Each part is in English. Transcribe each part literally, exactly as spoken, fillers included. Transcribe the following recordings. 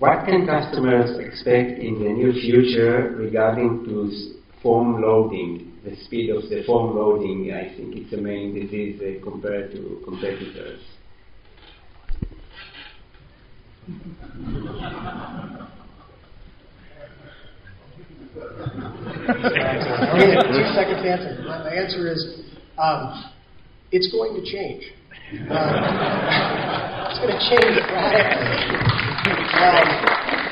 what can customers expect in the near future regarding to s- form loading, the speed of the form loading? I think it's the main disease uh, compared to competitors. Two seconds to answer. My, my answer is, um, it's going to change. Um, it's going to change radically. Um,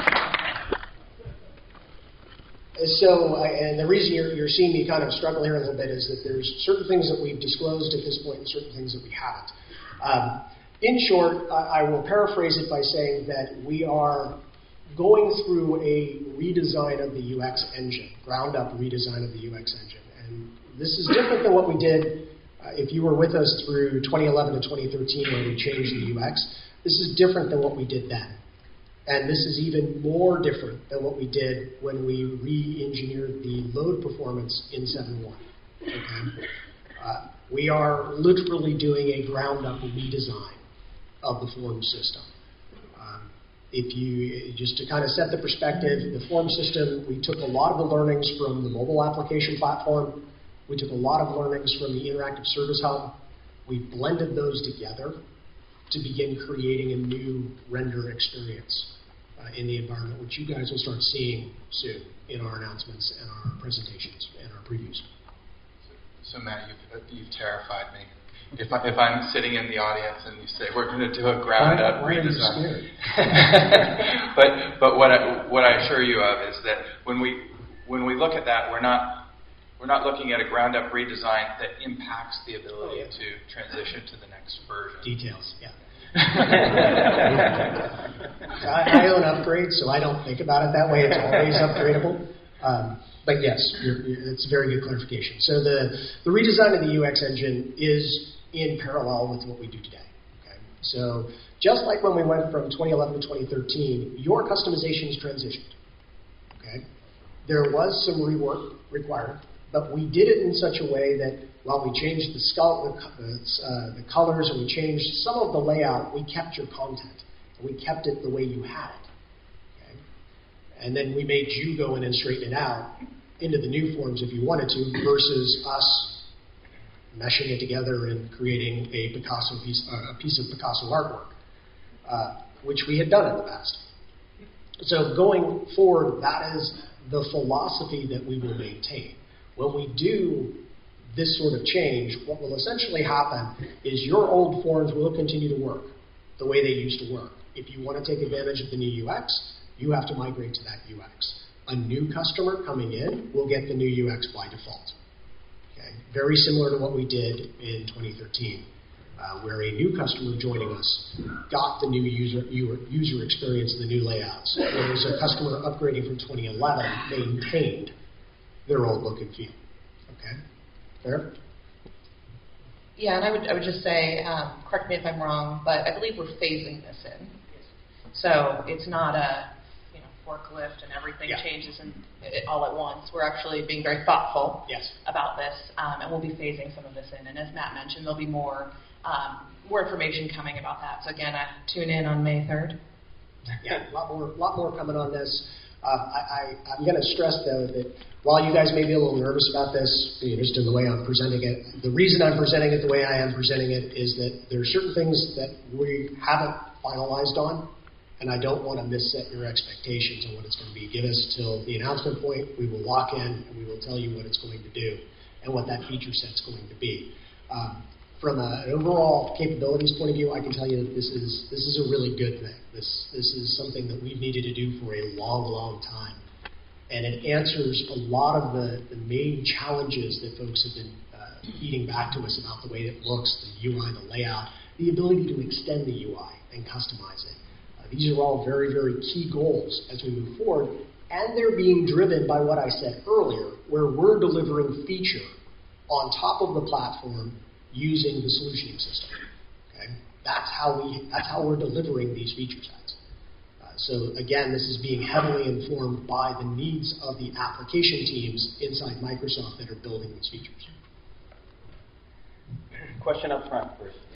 so, I, and the reason you're, you're seeing me kind of struggle here a little bit is that there's certain things that we've disclosed at this point and certain things that we haven't. Um, in short, I, I will paraphrase it by saying that we are going through a redesign of the U X engine, ground-up redesign of the U X engine. And this is different than what we did uh, if you were with us through twenty eleven to twenty thirteen when we changed the U X. This is different than what we did then. And this is even more different than what we did when we re-engineered the load performance in seven point one. Okay? Uh, we are literally doing a ground-up redesign of the form system. Um, if you, just to kind of set the perspective, the form system, we took a lot of the learnings from the mobile application platform. We took a lot of learnings from the Interactive Service Hub. We blended those together to begin creating a new render experience uh, in the environment, which you guys will start seeing soon in our announcements and our presentations and our previews. So, so Matt, you've, you've terrified me. If, I, if I'm sitting in the audience and you say we're going to do a ground-up redesign, but but what I, what I assure you of is that when we when we look at that, we're not we're not looking at a ground-up redesign that impacts the ability oh, yeah. to transition to the next version. Details, yeah. I, I own upgrades, so I don't think about it that way. It's always upgradable. Um, but yes, you're, you're, it's a very good clarification. So the, the redesign of the U X engine is in parallel with what we do today. Okay? So just like when we went from twenty eleven to twenty thirteen, your customizations transitioned. Okay? There was some rework required, but we did it in such a way that while we changed the, skull, the, uh, the colors and we changed some of the layout, we kept your content. And we kept it the way you had it. Okay? And then we made you go in and straighten it out into the new forms if you wanted to, versus us meshing it together and creating a Picasso piece, uh, a piece of Picasso artwork, uh, which we had done in the past. So going forward, that is the philosophy that we will maintain. When we do this sort of change, what will essentially happen is your old forms will continue to work the way they used to work. If you want to take advantage of the new U X, you have to migrate to that U X. A new customer coming in will get the new U X by default. Okay? Very similar to what we did in twenty thirteen, uh, where a new customer joining us got the new user, user experience and the new layouts, whereas a customer upgrading from twenty eleven maintained their old look and feel. Okay? Fair? Yeah, and I would I would just say, um, correct me if I'm wrong, but I believe we're phasing this in. So it's not a you know forklift and everything yeah. changes in, it, all at once. We're actually being very thoughtful yes. about this, um, and we'll be phasing some of this in. And as Matt mentioned, there'll be more um, more information coming about that. So again, uh, tune in on May third. Yeah, a lot more, lot more coming on this. Uh, I, I, I'm going to stress, though, that while you guys may be a little nervous about this, you know, just in the way I'm presenting it, the reason I'm presenting it the way I am presenting it is that there are certain things that we haven't finalized on, and I don't want to misset your expectations on what it's going to be. Give us till the announcement point. We will lock in, and we will tell you what it's going to do and what that feature set's going to be. Um, From a, an overall capabilities point of view, I can tell you that this is this is a really good thing. This this is something that we've needed to do for a long, long time, and it answers a lot of the, the main challenges that folks have been uh, feeding back to us about the way it looks, the U I, the layout, the ability to extend the U I and customize it. Uh, these are all very, very key goals as we move forward, and they're being driven by what I said earlier, where we're delivering feature on top of the platform using the solutioning system. Okay? That's how we that's how we're delivering these feature sets. Uh, so again, this is being heavily informed by the needs of the application teams inside Microsoft that are building these features. Question up front first.